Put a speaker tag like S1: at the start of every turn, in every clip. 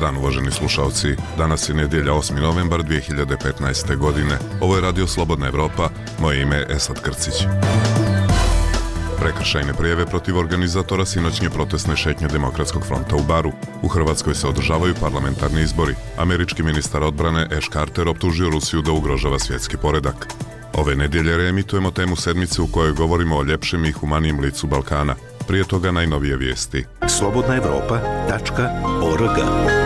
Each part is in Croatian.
S1: dan, uvaženi slušalci. Danas je nedjelja 8. novembar 2015. godine. Ovo je Radio Slobodna Evropa. Moje ime je Esad Krcić. Prekršajne prijave protiv organizatora sinoćnje protestne šetnje Demokratskog fronta u Baru. U Hrvatskoj se održavaju parlamentarni izbori. Američki ministar odbrane Ash Carter optužio Rusiju da ugrožava svjetski poredak. Ove nedjelje reemitujemo temu sedmice u kojoj govorimo o ljepšem i humanijem licu Balkana. Prije toga najnovije vijesti. slobodnaevropa.org.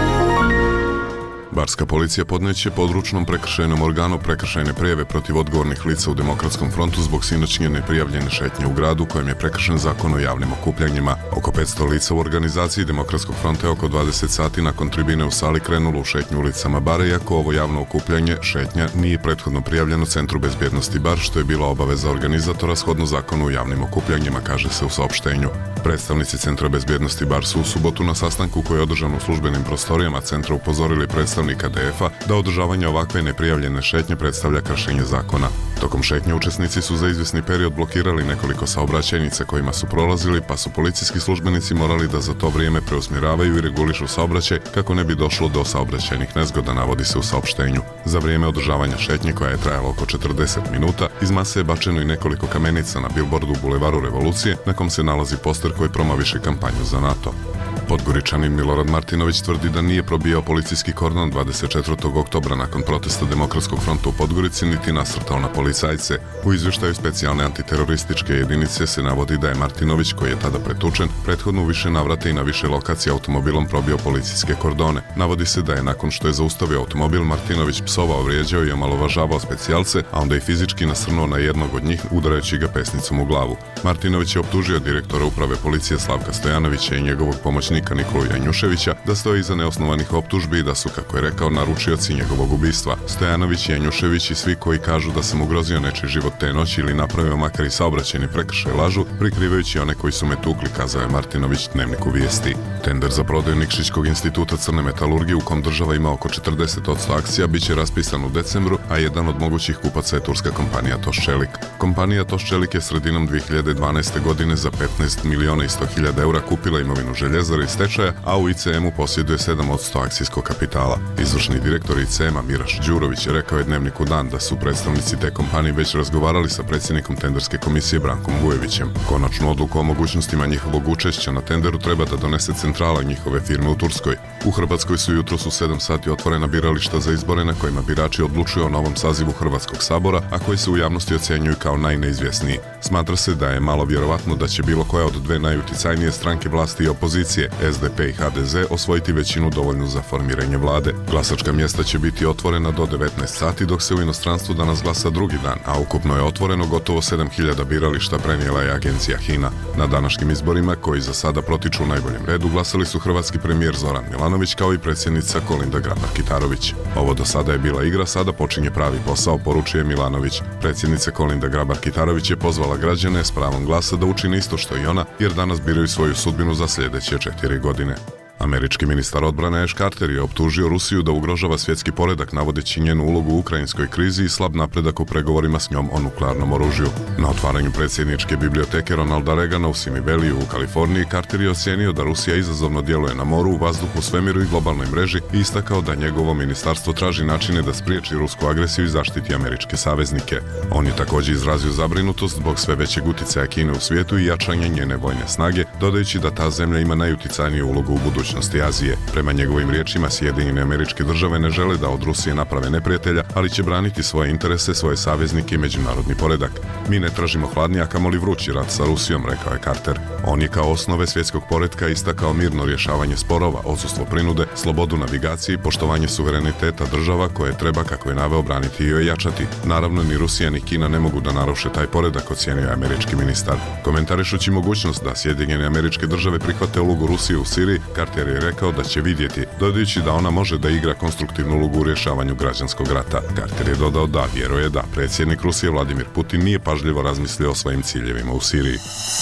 S1: Barska policija podneće područnom prekršajnom organu prekršajne prijave protiv odgovornih lica u Demokratskom frontu zbog sinoćnje neprijavljene šetnje u gradu kojem je prekršen zakon o javnim okupljanjima. Oko 500 lica u organizaciji Demokratskog fronta je oko 20 sati nakon tribine u sali krenulo u šetnju ulicama Bara, iako ovo javno okupljanje, šetnja, nije prethodno prijavljeno Centru bezbjednosti Bar, što je bila obaveza organizatora shodno zakonu o javnim okupljanjima, kaže se u saopštenju. Predstavnici Centra bezbjednosti Bar su u subotu na sastanku koji je održan u službenim prostorijama centra upozorili predstavnika DF-a da održavanje ovakve neprijavljene šetnje predstavlja kršenje zakona. Tokom šetnje učesnici su za izvjesni period blokirali nekoliko saobraćajnica kojima su prolazili, pa su policijski službenici morali da za to vrijeme preusmjeravaju i regulišu saobraćaj kako ne bi došlo do saobraćajnih nezgoda, navodi se u saopštenju. Za vrijeme održavanja šetnje, koja je trajala oko 40 minuta, iz mase je bačeno i nekoliko kamenica na bilbordu u Bulevaru Revolucije, na kom se nalazi poster koji promoviše kampanju za NATO. Podgoričanin Milorad Martinović tvrdi da nije probijao policijski kordon 24. oktobra nakon protesta Demokratskog fronta u Podgorici niti nasrtao na policajce. U izvještaju specijalne antiterorističke jedinice se navodi da je Martinović, koji je tada pretučen, prethodno u više navrata i na više lokacija automobilom probio policijske kordone. Navodi se da je nakon što je zaustavio automobil Martinović psovao, vrijeđao i omalovažavao specijalce, a onda i fizički nasrnuo na jednog od njih udarajući ga pesnicom u glavu. Martinović je optužio direktora uprave policije Slavka Stojanovića i njegovog pomoćnika Nikolu Janjuševića da stoji iza neosnovanih optužbi i da su, kako je rekao, naručioci njegovog ubistva. Stojanović, Janjušević i svi koji kažu da sam ugrozio nečiji život te noći ili napravio makar i saobraćajni prekršaj lažu, prikrivajući one koji su me tukli, kazao je Martinović Dnevniku vijesti. Tender za prodaju Nikšićkog instituta crne metalurgije, u kom država ima oko 40% akcija, bit će raspisan u decembru, a jedan od mogućih kupaca je turska kompanija Toščelik. Kompanija Toščelik je sredinom 2012. godine za 15 miliona i 100.000 eura kupila imovinu željezare iz stečaja, a u ICM-u posjeduje 7% akcijskog kapitala. Izvršni direktor ICM-a Miraš Đurović rekao je Dnevniku Dan da su predstavnici te kompanije već razgovarali sa predsjednikom tenderske komisije Brankom Vujevićem. Konačnu odluku o mogućnostima njihovog učešća na tenderu treba da donese centrala njihove firme u Turskoj. U Hrvatskoj su jutros u 7 sati otvorena birališta za izbore na kojima birači odlučuju o novom sazivu Hrvatskog sabora, a koji se u javnosti ocjenjuju kao najneizvjesniji. Smatra se da je malo vjerovatno da će bilo koja od dve najuticajnije stranke vlasti i opozicije, SDP i HDZ, osvojiti većinu dovoljnu za formiranje vlade. Glasačka mjesta će biti otvorena do 19 sati, dok se u inostranstvu danas glasa drugi dan, a ukupno je otvoreno gotovo 7.000 birališta, prenijela je agencija HINA. Na današnjim izborima, koji za sada protiču u najboljem redu, glasali su hrvatski premijer Zoran Milanović kao i predsjednica Kolinda Grabar-Kitarović. Ovo do sada je bila igra, sada počinje pravi posao, poručuje Milanović. Predsjednica Kolinda Grabar-Kitarović je pozvala građane s pravom glasa da učine isto što i ona, jer danas biraju svoju sudbinu za sljedeće 4 godine. Američki ministar odbrane Ash Carter je optužio Rusiju da ugrožava svjetski poredak, navodeći njenu ulogu u ukrajinskoj krizi i slab napredak u pregovorima s njom o nuklearnom oružju. Na otvaranju predsjedničke biblioteke Ronalda Reagana u Simi Valley u Kaliforniji, Carter je ocijenio da Rusija izazovno djeluje na moru, u vazduhu, svemiru i globalnoj mreži i istakao da njegovo ministarstvo traži načine da spriječi rusku agresiju i zaštiti američke saveznike. On je također izrazio zabrinutost zbog sve većeg utjecaja Kine u svijetu i jačanja njene vojne snage, dodajući da ta zemlja ima najuticajniju ulogu u budućnosti Azije. Prema njegovim riječima, Sjedinjene Američke Države ne žele da od Rusije naprave neprijatelja, ali će braniti svoje interese, svoje saveznike i međunarodni poredak. Mi ne tražimo hladni, a kamoli vrući rat sa Rusijom, rekao je Carter. On je kao osnove svjetskog poretka istakao mirno rješavanje sporova, odsustvo prinude, slobodu navigacije i poštovanje suvereniteta država koje treba, kako je naveo, braniti i ojačati. Naravno, ni Rusija ni Kina ne mogu da naruše taj poredak, ocijenio je američki ministar. Komentarišući mogućnost da Sjedinjene Američke Države prihvate ulogu Rusije u Siriji, Carter je rekao da će vidjeti, dodajući da ona može da igra konstruktivnu ulogu u rješavanju građanskog rata. Carter je dodao da vjeruje da predsjednik Rusije Vladimir Putin nije pažljivo razmislio o svojim ciljevima u Siriji.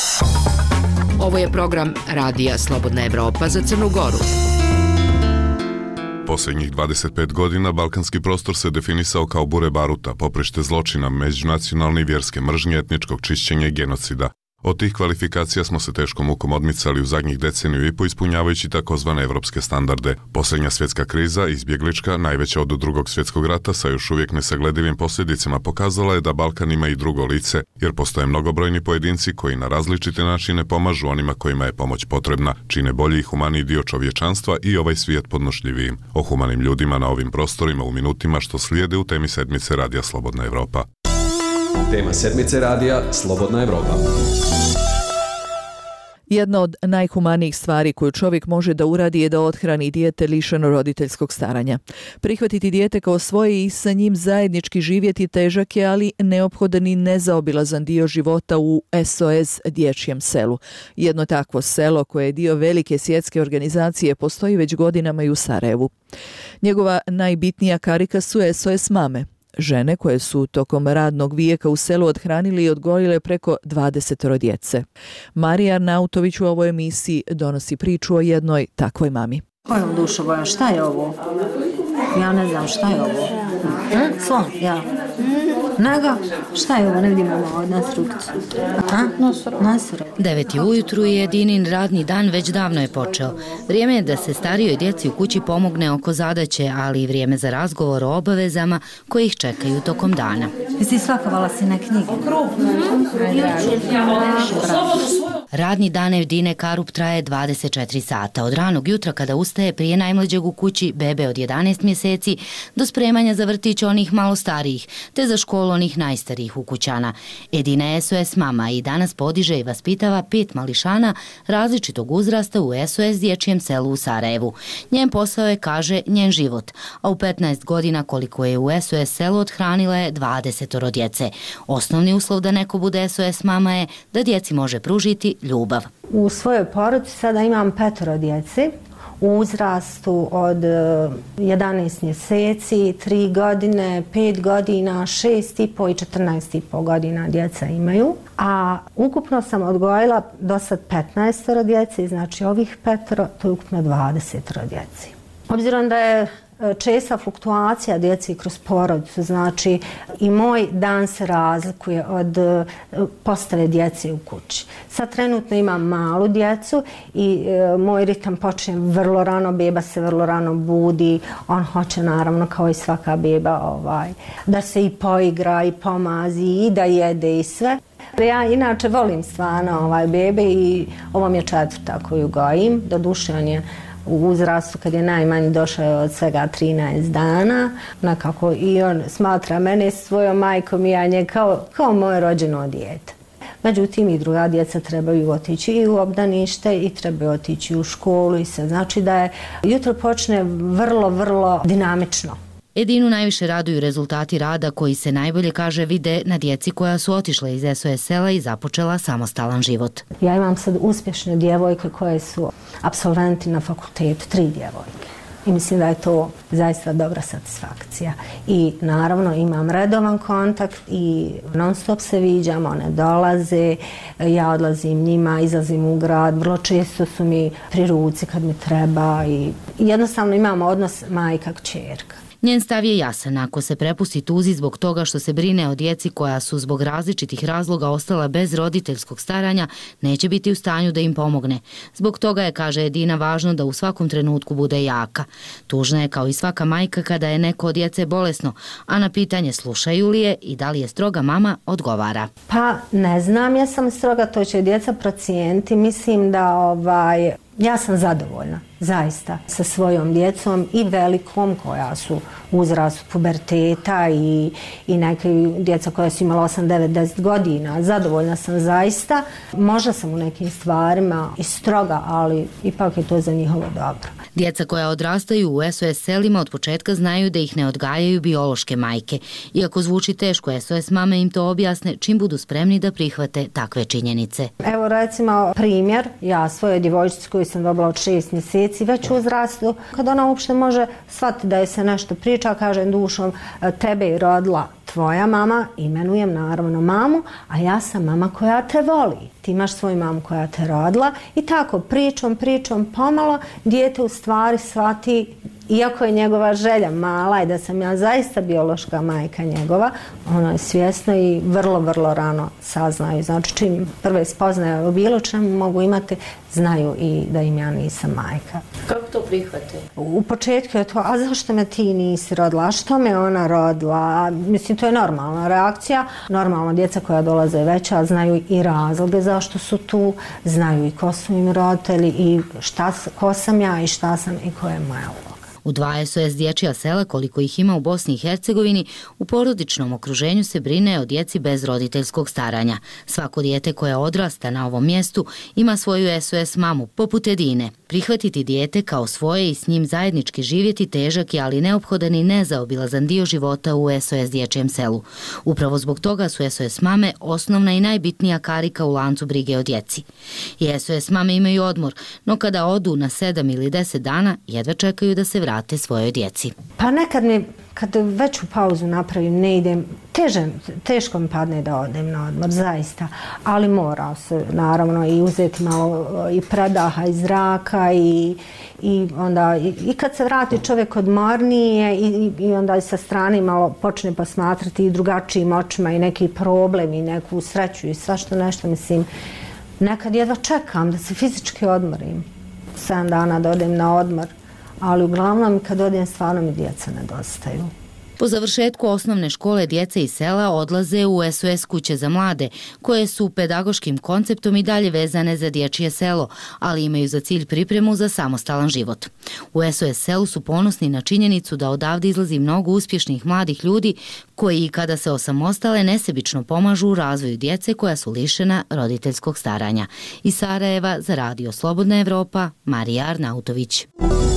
S2: Ovo je program Radija Slobodna Evropa za Crnu Goru.
S1: Posljednjih 25 godina balkanski prostor se definisao kao bure baruta, poprište zločina, međunacionalne i vjerske mržnje, etničkog čišćenja i genocida. Od tih kvalifikacija smo se teškom mukom odmicali u zadnjih deceniju i po ispunjavajući takozvane evropske standarde. Posljednja svjetska kriza, izbjeglička, najveća od Drugog svjetskog rata sa još uvijek nesagledivim posljedicama, pokazala je da Balkan ima i drugo lice, jer postoje mnogobrojni pojedinci koji na različite načine pomažu onima kojima je pomoć potrebna, čine bolji i humaniji dio čovječanstva i ovaj svijet podnošljivijim. O humanim ljudima na ovim prostorima u minutima što slijede u temi sedmice Radija Slobodna Evropa.
S3: Tema sedmice Radija Slobodna Evropa.
S4: Jedna od najhumanijih stvari koju čovjek može da uradi je da othrani dijete lišeno roditeljskog staranja. Prihvatiti dijete kao svoje i sa njim zajednički živjeti težak je, ali neophodan i nezaobilazan dio života u SOS dječjem selu. Jedno takvo selo koje je dio velike svjetske organizacije postoji već godinama i u Sarajevu. Njegova najbitnija karika su SOS mame. Žene koje su tokom radnog vijeka u selu othranili i odgojile preko 20 djece. Marija Arnautović u ovoj emisiji donosi priču o jednoj takvoj mami.
S5: Kojom dušo boja, šta je ovo? Ja ne znam šta je ovo. Slon, ja. Nego, šta je ovo, ne vidimo od instrukciju. Nosor.
S6: 9 ujutru i Edinin radni dan već davno je počeo. Vrijeme je da se starijoj djeci u kući pomogne oko zadaće, ali i vrijeme za razgovor o obavezama koji ih čekaju tokom dana.
S5: Jesi svakovala si na knjige?
S6: Radni dan Edine Karup traje 24 sata. Od ranog jutra kada ustaje prije najmlađeg u kući, bebe od 11 mjeseci, do spremanja za vrtić onih malo starijih, te za školu onih najstarijih ukućana. Edina je SOS mama i danas podiže i vaspitava 5 mališana različitog uzrasta u SOS dječjem selu u Sarajevu. Njen posao je, kaže, njen život, a u 15 godina koliko je u SOS selu othranila je 20 djece. Osnovni uslov da neko bude SOS mama je da djeci može pružiti ljubav.
S5: U svojoj porodici sada imam 5 djece u uzrastu od 11 mjeseci, 3 godine, 5 godina, 6,5 i 14,5 godina djeca imaju. A ukupno sam odgojila do sad 15 djece, znači ovih 5, to je ukupno 20 djeci. Obzirom da je česta fluktuacija djeci kroz porodicu, znači i moj dan se razlikuje od postave djece u kući. Sad trenutno imam malu djecu i moj ritam počne vrlo rano, beba se vrlo rano budi, on hoće naravno kao i svaka beba da se i poigra i pomazi i da jede i sve. Ja inače volim stvarno bebe i ovo mi je 4. koju gojim, doduše on je u uzrastu kad je najmanji došao od svega 13 dana, nekako i on smatra mene svojom majkom i ja nje kao moje rođeno dijete. Međutim, i druga djeca trebaju otići i u obdanište i trebaju otići u školu i sve. Znači da je jutro počne vrlo, vrlo dinamično.
S6: Edinu najviše raduju rezultati rada koji se najbolje, kaže, vide na djeci koja su otišle iz SOS sela i započela samostalan život.
S5: Ja imam sad uspješne djevojke koje su apsolventi na fakultetu, 3 djevojke. I mislim da je to zaista dobra satisfakcija. I naravno imam redovan kontakt i non stop se viđam, one dolaze, ja odlazim njima, izlazim u grad, vrlo često su mi pri ruci kad mi treba i jednostavno imamo odnos majka-kćerka.
S6: Njen stav je jasan, ako se prepusti tuzi zbog toga što se brine o djeci koja su zbog različitih razloga ostala bez roditeljskog staranja, neće biti u stanju da im pomogne. Zbog toga je, kaže Edina, važno da u svakom trenutku bude jaka. Tužna je kao i svaka majka kada je neko od djece bolesno, a na pitanje slušaju li je i da li je stroga mama, odgovara.
S5: Pa ne znam, ja sam stroga, to će djeca procijeniti. Mislim da ja sam zadovoljna, zaista, sa svojom djecom i velikom koja su u uzrastu puberteta i neke djeca koja su imala 8, 9, 10 godina. Zadovoljna sam zaista. Možda sam u nekim stvarima i stroga, ali ipak je to za njihovo dobro.
S6: Djeca koja odrastaju u SOS selima od početka znaju da ih ne odgajaju biološke majke. Iako zvuči teško, SOS mame im to objasne čim budu spremni da prihvate takve činjenice.
S5: Evo recimo primjer, ja svojoj djevojčici koju sam dobila od 6 mjeseci već u uzrastu, kad ona uopšte može shvatiti da je se nešto priča, kažem dušom, tebe je rodila tvoja mama, imenujem naravno mamu, a ja sam mama koja te voli. Ti imaš svoju mamu koja te rodila i tako pričom pomalo dijete u stvari shvati iako je njegova želja mala i da sam ja zaista biološka majka njegova, ono je svjesno i vrlo, vrlo rano saznaju. Znači, čim prve spoznaje o bilo čemu mogu imati, znaju i da im ja nisam majka.
S7: Kako to prihvate?
S5: U početku je to, a zašto me ti nisi rodila, a što me ona rodila? Mislim, to je normalna reakcija. Normalno, djeca koja dolaze veća znaju i razloge zašto su tu, znaju i ko su im roditelji i ko sam ja i šta sam i koja je moja uloga.
S6: U 2 SOS dječja sela, koliko ih ima u Bosni i Hercegovini, u porodičnom okruženju se brine o djeci bez roditeljskog staranja. Svako dijete koje odrasta na ovom mjestu ima svoju SOS mamu, poput Edine. Prihvatiti dijete kao svoje i s njim zajednički živjeti težak je, ali neophodan i nezaobilazan dio života u SOS dječjem selu. Upravo zbog toga su SOS mame osnovna i najbitnija karika u lancu brige o djeci. I SOS mame imaju odmor, no kada odu na 7 ili 10 dana, jedva čekaju da se vrate svojoj djeci.
S5: Pa nekad mi, kad veću pauzu napravim, ne idem, teško mi padne da odem na odmor, zaista, ali mora se naravno i uzeti malo i predaha i zraka i onda i kad se vrati čovjek odmornije i onda i sa strane malo počne posmatrati i drugačijim očima i neki problem i neku sreću i svašta nešto, mislim, nekad jedva čekam da se fizički odmorim, 7 dana da odem na odmor, ali uglavnom kad odem stvarno mi djeca nedostaju.
S6: Po završetku osnovne škole djeca iz sela odlaze u SOS kuće za mlade, koje su pedagoškim konceptom i dalje vezane za dječje selo, ali imaju za cilj pripremu za samostalan život. U SOS selu su ponosni na činjenicu da odavde izlazi mnogo uspješnih mladih ljudi koji, kada se osamostale, nesebično pomažu u razvoju djece koja su lišena roditeljskog staranja. Iz Sarajeva za Radio Slobodna Evropa, Marija Arnautović.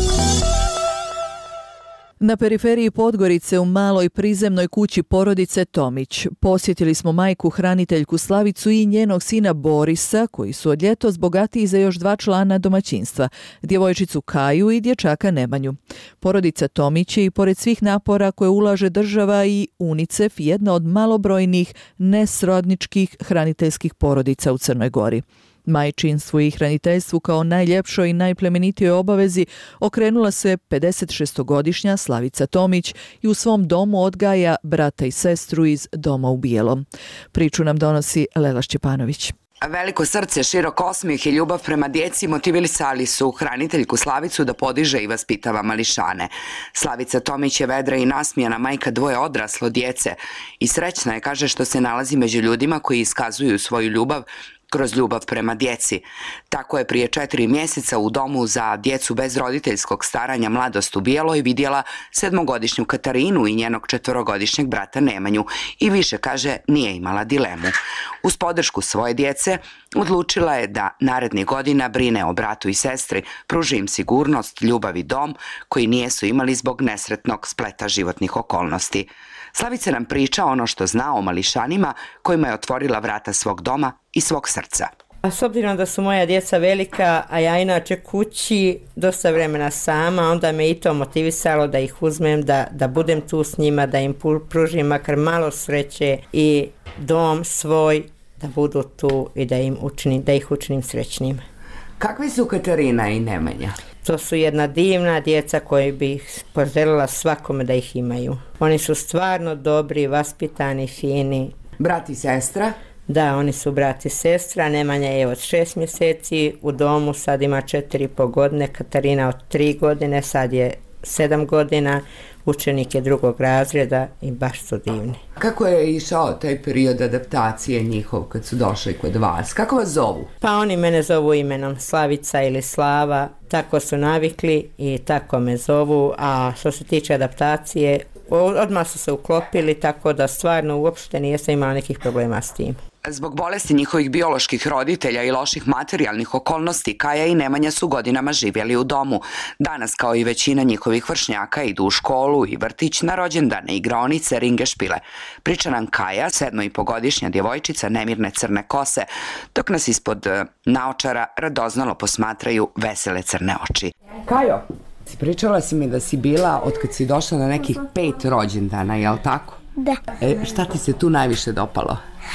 S4: Na periferiji Podgorice u maloj prizemnoj kući porodice Tomić posjetili smo majku hraniteljku Slavicu i njenog sina Borisa, koji su od ljetos bogatiji za još 2 člana domaćinstva, djevojčicu Kaju i dječaka Nemanju. Porodica Tomić je i pored svih napora koje ulaže država i UNICEF jedna od malobrojnih nesrodničkih hraniteljskih porodica u Crnoj Gori. Majčinstvu i hraniteljstvu kao najljepšoj i najplemenitijoj obavezi okrenula se 56-godišnja Slavica Tomić i u svom domu odgaja brata i sestru iz Doma u bijelom. Priču nam donosi Lela Šćepanović.
S8: Veliko srce, širok osmijeh i ljubav prema djeci motivisali su hraniteljku Slavicu da podiže i vaspitava mališane. Slavica Tomić je vedra i nasmijana majka 2 odraslo djece i srećna je, kaže, što se nalazi među ljudima koji iskazuju svoju ljubav kroz ljubav prema djeci. Tako je prije 4 mjeseca u domu za djecu bez roditeljskog staranja Mladost u Bijeloj vidjela 7-godišnju Katarinu i njenog 4-godišnjeg brata Nemanju i više, kaže, nije imala dilemu. Uz podršku svoje djece odlučila je da narednih godina brine o bratu i sestri, pruži im sigurnost, ljubav i dom koji nijesu imali zbog nesretnog spleta životnih okolnosti. Slavica nam priča ono što zna o mališanima kojima je otvorila vrata svog doma i svog srca.
S7: A s obzirom da su moja djeca velika, a ja inače kući dosta vremena sama, onda me i to motivisalo da ih uzmem, da budem tu s njima, da im pružim makar malo sreće i dom svoj, da budu tu i da ih učinim srećnim.
S8: Kakvi su Katarina i Nemanja?
S7: To su jedna divna djeca koji bi poželjela svakome da ih imaju. Oni su stvarno dobri, vaspitani, fini.
S8: Brat i sestra?
S7: Da, oni su brat i sestra. Nemanja je od 6 mjeseci u domu, sad ima 4,5 godine. Katarina od 3 godine, sad je 7 godina. Učenik je 2. razreda i baš su divni.
S8: Kako je išao taj period adaptacije njihov kad su došli kod vas? Kako vas zovu?
S7: Pa oni mene zovu imenom Slavica ili Slava. Tako su navikli i tako me zovu. A što se tiče adaptacije, odmah su se uklopili, tako da stvarno uopšte nisam imala nekih problema s tim.
S8: Zbog bolesti njihovih bioloških roditelja i loših materijalnih okolnosti, Kaja i Nemanja su godinama živjeli u domu. Danas, kao i većina njihovih vršnjaka, idu u školu i vrtić, na rođendane, igraonice, ringe, špile. Priča nam Kaja, 7,5-godišnja djevojčica nemirne crne kose, dok nas ispod naočara radoznalo posmatraju vesele crne oči.
S9: Kajo, pričala si mi da si bila od kad si došla na nekih 5 rođendana, jel tako?
S10: Da.
S9: Šta ti se tu najviše dopalo?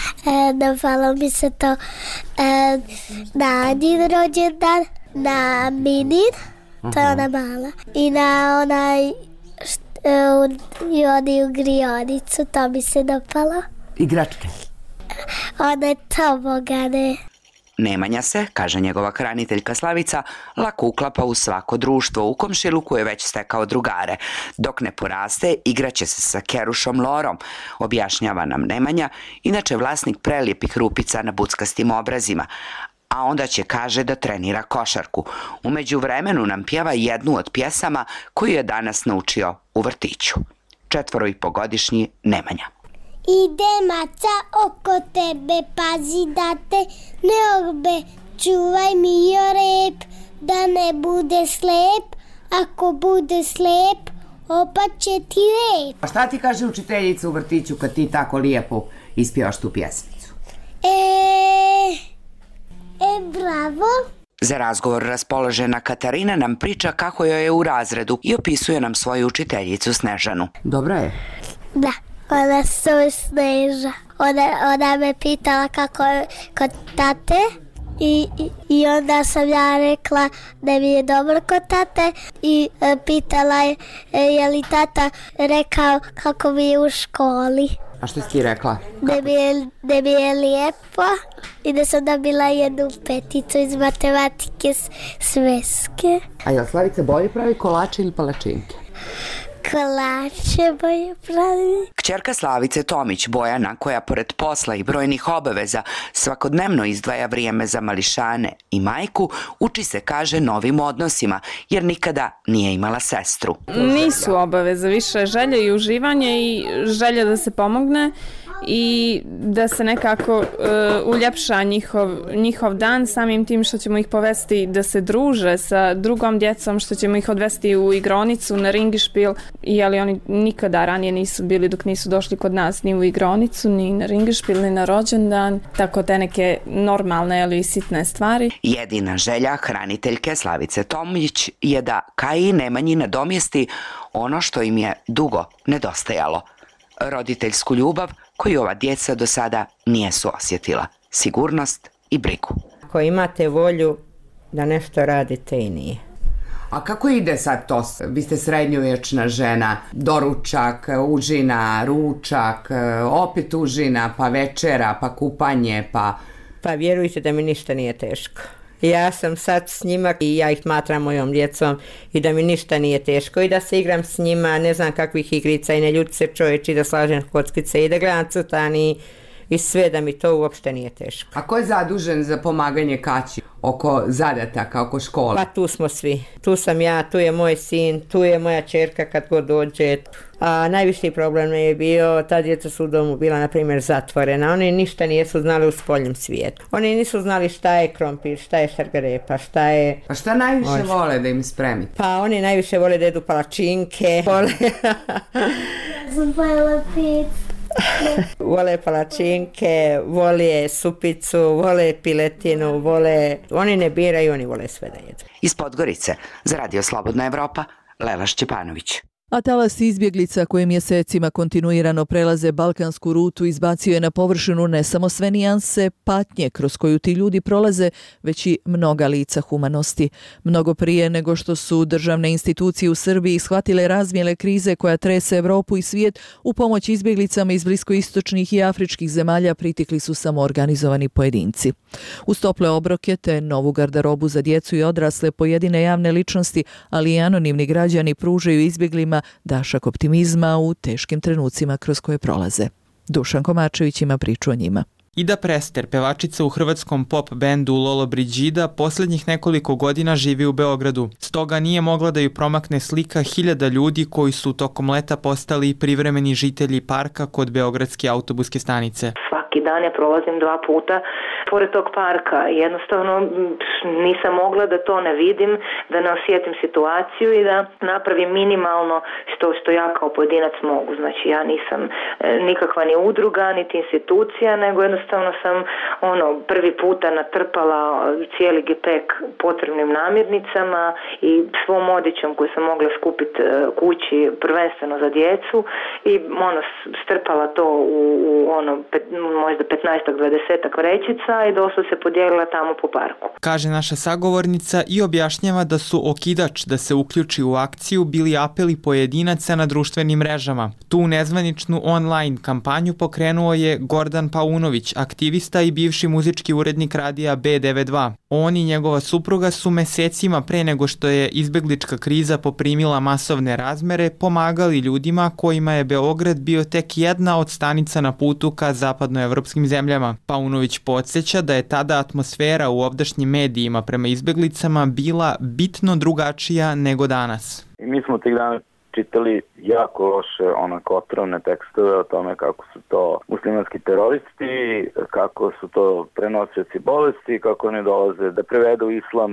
S10: Dopalo mi se to na Anjin rođendan, na Minin To je ona mala. I na onaj i oni u grionicu, to mi se dopalo.
S9: Igračke?
S10: One tobogane.
S8: Nemanja se, kaže njegova hraniteljka Slavica, lako uklapa u svako društvo. U komšiluku je već stekao drugare. Dok ne poraste, igraće se sa kerušom Lorom, objašnjava nam Nemanja, inače vlasnik prelijepih rupica na buckastim obrazima. A onda će, kaže, da trenira košarku. U međuvremenu nam pjeva jednu od pjesama koju je danas naučio u vrtiću. 4,5-godišnji Nemanja.
S10: Ide maca oko tebe, pazi da te ne orbe, čuvaj mi jo rep, da ne bude slep, ako bude slep, opat će ti rep.
S9: A šta ti kaže učiteljica u vrtiću kad ti tako lijepo ispjevaš tu pjesmicu?
S10: Bravo.
S8: Za razgovor raspoložena Katarina nam priča kako joj je u razredu i opisuje nam svoju učiteljicu Snežanu.
S9: Dobra je?
S10: Da. Ona se Sneža. Ona me pitala kako je kod tate i onda sam ja rekla da mi je dobro kod tate i pitala je li tata rekao kako mi je u školi.
S9: A što si ti rekla?
S10: Da mi je lijepo i da sam dobila jednu peticu iz matematike sveske.
S9: A jel Slavica bolje pravi kolače ili palačinke?
S10: Kolače bolje pravi.
S8: Kćerka Slavice Tomić, Bojana, koja pored posla i brojnih obaveza svakodnevno izdvaja vrijeme za mališane i majku, uči se, kaže, novim odnosima, jer nikada nije imala sestru.
S11: Nisu obaveze, više želje i uživanje i želje da se pomogne i da se nekako uljepša njihov dan samim tim što ćemo ih povesti da se druže sa drugom djecom, što ćemo ih odvesti u igronicu, na ringišpil, jer oni nikada ranije nisu bili dok nisu došli kod nas ni u igronicu, ni na ringišpil, ni na rođendan, tako te neke normalne ili sitne stvari.
S8: Jedina želja hraniteljke Slavice Tomić je da Kaji Nemanji nadomjesti ono što im je dugo nedostajalo. Roditeljsku ljubav koju ova djeca do sada nisu osjetila. Sigurnost i brigu.
S7: Ako imate volju da nešto radite i nije.
S9: A kako ide sad to? Vi ste srednjovječna žena, doručak, užina, ručak, opet užina, pa večera, pa kupanje, pa...
S7: Pa vjerujte da mi ništa nije teško. Ja sam sad s njima i ja ih smatram mojom djecom i da mi ništa nije teško i da se igram s njima, ne znam kakvih igrica i ne ljuti se čovječi, da slažem kockice i da gledam crtani i sve, da mi to uopšte nije teško.
S9: A ko je zadužen za pomaganje Kaći oko zadataka, oko škole?
S7: Pa tu smo svi. Tu sam ja, tu je moj sin, tu je moja ćerka kad god dođe. A najviši problem je bio, ta djeca su u domu bila, na primjer, zatvorena. Oni ništa nisu znali u spoljnom svijetu. Oni nisu znali šta je krompir, šta je šargarepa, šta je...
S9: A šta najviše vole da im spremite?
S7: Pa oni najviše vole da jedu palačinke. Vole palačinke, vole supicu, vole piletinu, oni ne biraju, oni vole sve da jedu.
S8: Iz Podgorice, za Radio Slobodna Evropa, Lela Šćepanović.
S4: A talas izbjeglica koje mjesecima kontinuirano prelaze balkansku rutu izbacio je na površinu ne samo sve nijanse patnje kroz koju ti ljudi prolaze, već i mnoga lica humanosti. Mnogo prije nego što su državne institucije u Srbiji shvatile razmjele krize koja trese Evropu i svijet, u pomoć izbjeglicama iz bliskoistočnih i afričkih zemalja pritikli su samoorganizovani pojedinci. Uz tople obroke te novu garderobu za djecu i odrasle, pojedine javne ličnosti, ali i anonimni građani pružaju izbjeglima dašak optimizma u teškim trenucima kroz koje prolaze. Dušan Komačević ima priču o njima.
S12: Ida Prester, pevačica u hrvatskom pop bendu Lolo Brigida, posljednjih nekoliko godina živi u Beogradu. Stoga nije mogla da ju promakne slika hiljada ljudi koji su tokom leta postali privremeni žitelji parka kod beogradske autobuske stanice.
S13: Svaki dan ja prolazim 2 puta pored tog parka. Jednostavno nisam mogla da to ne vidim, da ne osjetim situaciju i da napravim minimalno što ja kao pojedinac mogu. Znači ja nisam nikakva ni udruga, niti institucija, nego jednostavno sam prvi puta natrpala cijeli gepek potrebnim namirnicama i svom odjećom koju sam mogla skupiti kući prvenstveno za djecu i strpala to u možda 15-20 vrećica i dosta se podijelila tamo po parku.
S12: Kaže naša sagovornica i objašnjava da su okidač da se uključi u akciju bili apeli pojedinaca na društvenim mrežama. Tu nezvaničnu online kampanju pokrenuo je Gordan Paunović, aktivista i bivši muzički urednik radija B92. On i njegova supruga su mesecima pre nego što je izbeglička kriza poprimila masovne razmere pomagali ljudima kojima je Beograd bio tek jedna od stanica na putu ka zapadnoevropskim zemljama. Paunović podsjeća da je tada atmosfera u ovdašnjim medijima prema izbeglicama bila bitno drugačija nego danas.
S14: I mi smo tih dana čitali jako loše, onako otrovne tekstove o tome kako su to muslimanski teroristi, kako su to prenosioci bolesti, kako oni dolaze da prevedu islam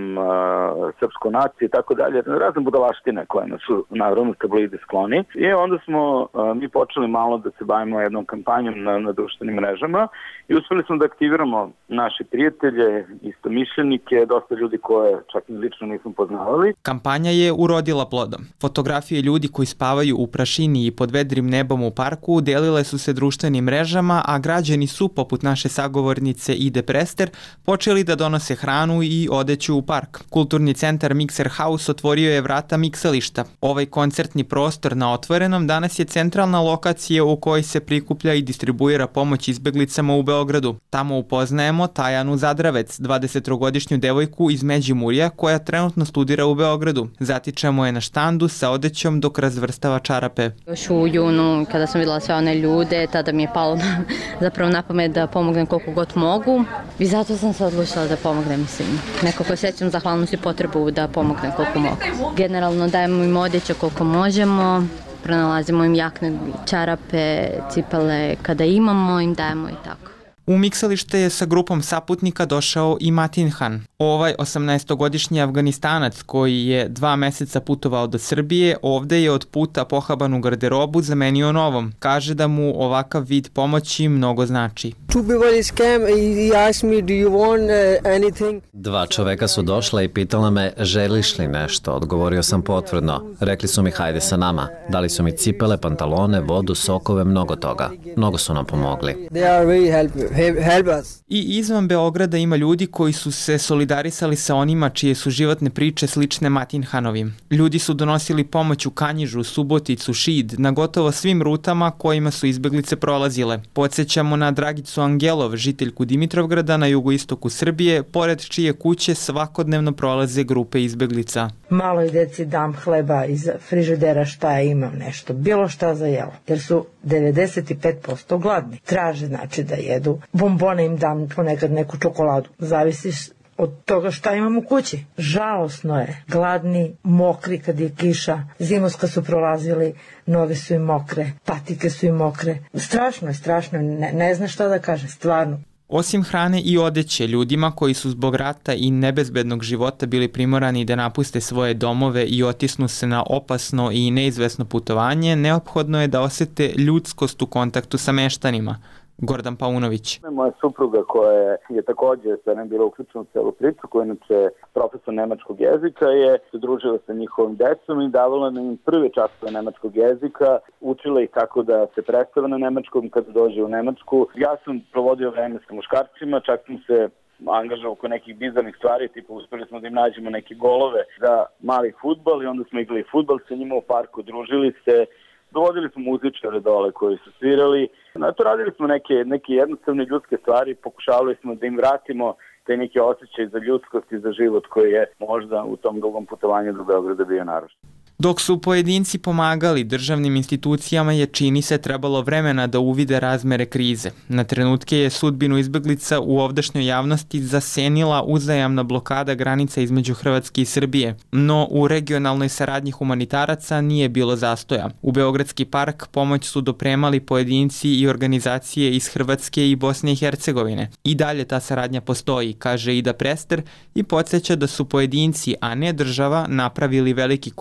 S14: srpsku naciju i tako dalje. Razne budalaštine koje nas su naravno tablidi skloni. I onda smo mi počeli malo da se bavimo jednom kampanjom na društvenim mrežama i uspeli smo da aktiviramo naše prijatelje, istomišljenike, dosta ljudi koje čak i lično nismo poznavali.
S12: Kampanja je urodila plodom. Fotografije ljudi koji spavaju u prašini i pod vedrim nebom u parku delile su se društvenim mrežama, a građani su, poput naše sagovornice Ide Prester, počeli da donose hranu i odeću u park. Kulturni centar Mixer House otvorio je vrata miksališta. Ovaj koncertni prostor na otvorenom danas je centralna lokacija u kojoj se prikuplja i distribuira pomoć izbeglicama u Beogradu. Tamo upoznajemo Tajanu Zadravec, 23-godišnju devojku iz Međimurja koja trenutno studira u Beogradu. Zatičemo je na štandu sa odećom dok razvrstava čarape.
S15: Još u junu, kada sam videla sve one ljude, tada mi je palo zapravo na pamet da pomognem koliko god mogu i zato sam se odlučila da pomognem, mislim. Nekako osjećam zahvalnost i potrebu da pomognem koliko mogu. Generalno dajemo im odjeće koliko možemo, pronalazimo im jakne, čarape, cipele, kada imamo im dajemo i tako.
S12: U miksalište je sa grupom saputnika došao i Matinhan. Ovaj 18-godišnji Afganistanac koji je 2 meseca putovao do Srbije, ovde je od puta pohabanu garderobu zamenio novom. Kaže da mu ovakav vid pomoći mnogo znači.
S16: Dva čoveka su došla i pitala me želiš li nešto. Odgovorio sam potvrdno. Rekli su mi hajde sa nama. Dali su mi cipele, pantalone, vodu, sokove, mnogo toga. Mnogo su nam pomogli.
S12: I izvan Beograda ima ljudi koji su se solidarisali sa onima čije su životne priče slične Matinhanovim. Ljudi su donosili pomoć u Kanjižu, Suboticu, Šid, na gotovo svim rutama kojima su izbeglice prolazile. Podsjećamo na Dragicu Angelov, žiteljku Dimitrovgrada na jugoistoku Srbije, pored čije kuće svakodnevno prolaze grupe izbeglica.
S17: Maloj deci dam hleba iz frižidera šta imam nešto, bilo šta za jelo, jer su 95% gladni. Traže znači da jedu. Bombone im dam, ponekad neku čokoladu. Zavisi od toga šta imam u kući. Žalosno je. Gladni, mokri kad je kiša. Zimovska su prolazili, noge su im mokre, patike su im mokre. Strašno je. Ne zna šta da kaže, stvarno.
S12: Osim hrane i odeće, ljudima koji su zbog rata i nebezbednog života bili primorani da napuste svoje domove i otisnu se na opasno i neizvesno putovanje, neophodno je da osete ljudskost u kontaktu sa meštanima. Gordan Paunović.
S14: Moja supruga koja je također sa nam bila uključena u celu priču, koja je inače profesor nemačkog jezika, je se družila sa njihovim decom i davala nam prve časove nemačkog jezika, učila ih kako da se predstave na nemačkom kada dođe u Nemačku. Ja sam provodio vreme sa muškarcima, čak sam se angažao oko nekih bizarnih stvari, tipa uspeli smo da im nađemo neke golove za mali fudbal i onda smo igrali fudbal sa njima u parku, družili se. Dovodili smo muzičare dole koji su svirali. To radili smo neke jednostavne ljudske stvari, pokušavali smo da im vratimo taj neki osjećaj za ljudskost i za život koji je možda u tom dugom putovanju do Beograda bio naročit.
S12: Dok su pojedinci pomagali državnim institucijama je, čini se, trebalo vremena da uvide razmere krize. Na trenutke je sudbinu izbeglica u ovdašnjoj javnosti zasenila uzajamna blokada granica između Hrvatske i Srbije, no u regionalnoj saradnji humanitaraca nije bilo zastoja. U Beogradski park pomoć su dopremali pojedinci i organizacije iz Hrvatske i Bosne i Hercegovine. I dalje ta saradnja postoji, kaže Ida Prester i podsjeća da su pojedinci, a ne država, napravili veliki korak u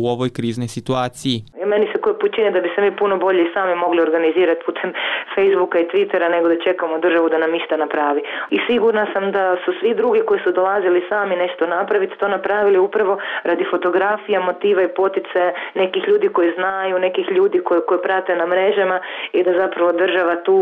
S12: u ovoj kriznoj situaciji.
S13: Meni se koji put čini da bi se mi puno bolje i sami mogli organizirati putem Facebooka i Twittera nego da čekamo državu da nam išta napravi. I sigurna sam da su svi drugi koji su dolazili sami nešto napraviti, to napravili upravo radi fotografija, motiva i poticaja nekih ljudi koji znaju, nekih ljudi koji prate na mrežama i da zapravo država tu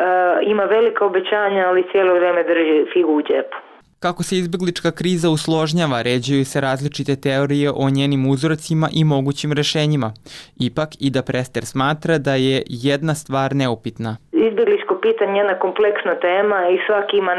S13: ima velika obećanja, ali cijelo vrijeme drži figu u džepu.
S12: Kako se izbjeglička kriza usložnjava, ređuju se različite teorije o njenim uzrocima i mogućim rešenjima. Ipak i da Prester smatra da je jedna stvar neupitna.
S13: Izbjegličko pitanje je jedna kompleksna tema i svaki ima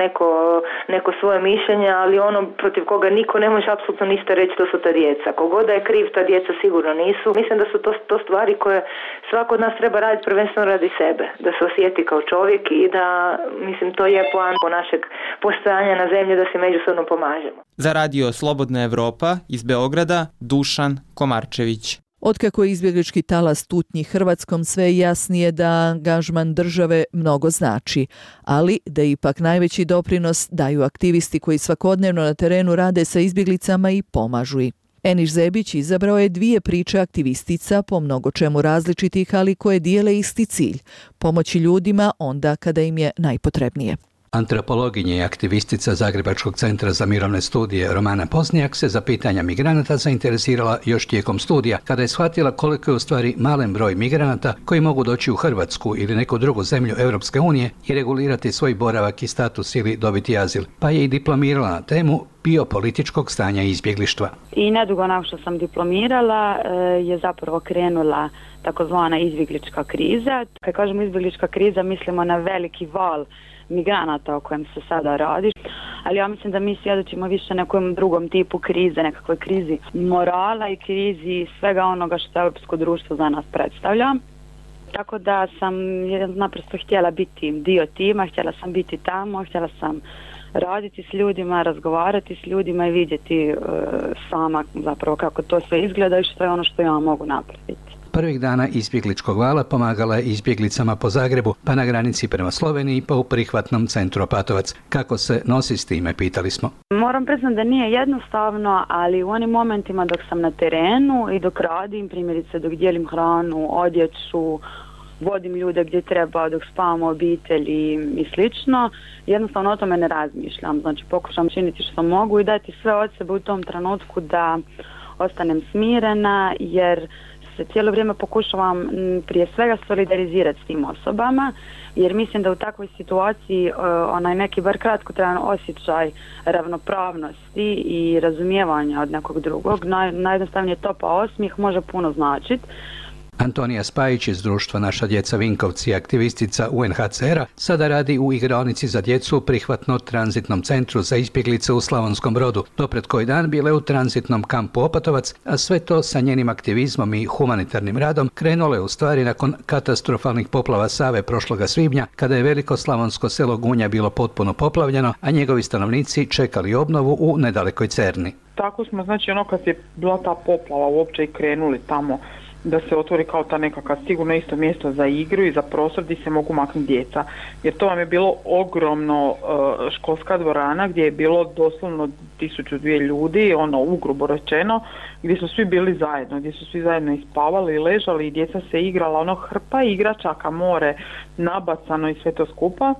S13: neko svoje mišljenje, ali ono protiv koga niko ne može apsolutno ništa reći, to su ta djeca. Kogoda je kriv, ta djeca sigurno nisu. Mislim da su to stvari koje svako od nas treba raditi prvenstveno radi sebe. Da se osjeti kao čovjek i da, mislim, to je plan našeg postojanja na zemlji, da se međusobno pomažemo.
S12: Za radio Slobodna Evropa iz Beograda, Dušan Komarčević.
S4: Otkako je izbjeglički talas tutnji Hrvatskom, sve je jasnije da angažman države mnogo znači, ali da ipak najveći doprinos daju aktivisti koji svakodnevno na terenu rade sa izbjeglicama i pomažu ih. Eniš Zebić izabrao je 2 priče aktivistica po mnogo čemu različitih, ali koje dijele isti cilj – pomoći ljudima onda kada im je najpotrebnije.
S18: Antropologinja i aktivistica Zagrebačkog centra za mirovne studije Romana Poznijak se za pitanja migranata zainteresirala još tijekom studija, kada je shvatila koliko je u stvari malen broj migranata koji mogu doći u Hrvatsku ili neku drugu zemlju Europske unije i regulirati svoj boravak i status ili dobiti azil, pa je i diplomirala na temu biopolitičkog stanja izbjeglištva.
S19: I nedugo nakon što sam diplomirala je zapravo krenula takozvana izbjeglička kriza. Kad kažemo izbjeglička kriza, mislimo na veliki val migranata o kojem se sada radi, ali ja mislim da mi svjedočimo više nekom drugom tipu krize, nekakvoj krizi morala i krizi svega onoga što europsko društvo za nas predstavlja. Tako da sam naprosto htjela biti dio tima, htjela sam biti tamo, htjela sam raditi s ljudima, razgovarati s ljudima i vidjeti sama zapravo kako to sve izgleda i što je ono što ja mogu napraviti.
S18: Prvih dana izbjegličkog vala pomagala je izbjeglicama po Zagrebu, pa na granici prema Sloveniji, pa u prihvatnom centru Opatovac. Kako se nosi s time, pitali smo.
S19: Moram priznati da nije jednostavno, ali u onim momentima dok sam na terenu i dok radim, primjerice dok dijelim hranu, odjeću, vodim ljude gdje treba, dok spavamo obitelji i slično, jednostavno o tome ne razmišljam. Znači pokušam činiti što mogu i dati sve od sebe u tom trenutku da ostanem smirena, jer se cijelo vrijeme pokušavam prije svega solidarizirati s tim osobama, jer mislim da u takvoj situaciji onaj neki bar kratkotrajan osjećaj ravnopravnosti i razumijevanja od nekog drugog, najjednostavnije topa osmijeh može puno značiti.
S18: Antonija Spajić iz društva Naša djeca Vinkovci, aktivistica UNHCR-a, sada radi u igraonici za djecu u prihvatno-tranzitnom centru za izbjeglice u Slavonskom Brodu. Do pred koji dan bile u tranzitnom kampu Opatovac, a sve to sa njenim aktivizmom i humanitarnim radom krenulo je u stvari nakon katastrofalnih poplava Save prošloga svibnja, kada je veliko slavonsko selo Gunja bilo potpuno poplavljeno, a njegovi stanovnici čekali obnovu u nedalekoj Cerni.
S20: Tako smo, znači kad je bila ta poplava uopće i krenuli tamo da se otvori kao ta nekakva sigurno isto mjesto za igru i za prostor gdje se mogu maknuti djeca. Jer to vam je bilo ogromno školska dvorana gdje je bilo doslovno 1000-2 ljudi, ugrubo rečeno, gdje su svi bili zajedno, gdje su svi zajedno ispavali i ležali i djeca se igrala, hrpa igračaka, more, nabacano i sve to skupa.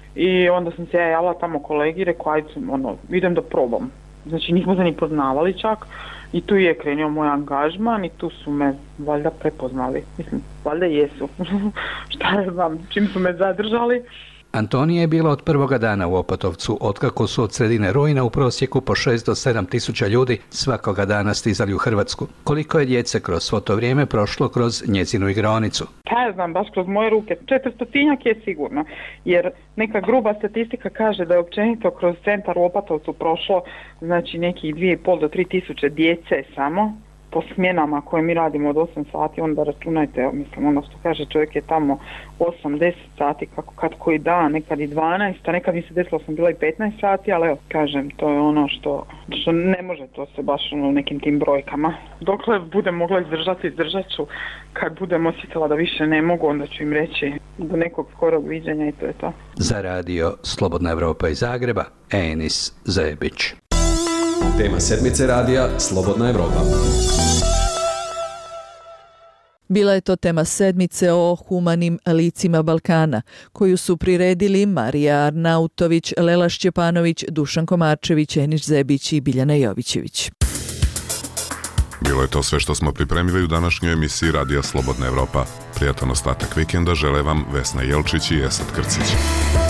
S20: I onda sam se ja javila tamo kolegi i rekao, ajde, idem da probam. Znači nismo se ni poznavali čak. I tu je krenuo moj angažman i tu su me valjda prepoznali. Mislim, valjda jesu. Šta je znam, čim su me zadržali.
S18: Antonija je bila od prvoga dana u Opatovcu, otkako su od sredine rujna u prosjeku po 6 do 7 tisuća ljudi svakoga dana stizali u Hrvatsku. Koliko je djece kroz svo to vrijeme prošlo kroz njezinu igraonicu?
S20: Pa ja znam, baš kroz moje ruke. 400-tinjak je sigurno, jer neka gruba statistika kaže da je općenito kroz centar u Opatovcu prošlo znači nekih 2,5 do 3 tisuće djece samo. Po smjenama koje mi radimo od 8 sati, onda računajte, mislim, što kaže čovjek je tamo 8-10 sati, kad koji dan, nekad i 12, a nekad mi se desilo sam bila i 15 sati, ali evo, kažem, to je ono što ne može to se baš nekim tim brojkama. Dokle budem mogla izdržati, izdržat ću. Kad budem osjetila da više ne mogu, onda ću im reći do nekog skorog viđenja i to je to.
S18: Za radio Slobodna Evropa iz Zagreba, Enis Zebić.
S3: Tema sedmice radija Slobodna Evropa.
S4: Bila je to tema sedmice o humanim licima Balkana, koju su priredili Marija Arnautović, Lela Šćepanović, Dušan Komarčević, Eniš Zebić i Biljana Jovićević.
S1: Bilo je to sve što smo pripremili u današnjoj emisiji Radija Slobodna Evropa. Prijatan ostatak vikenda žele vam Vesna Jelčić i Esad Krcić.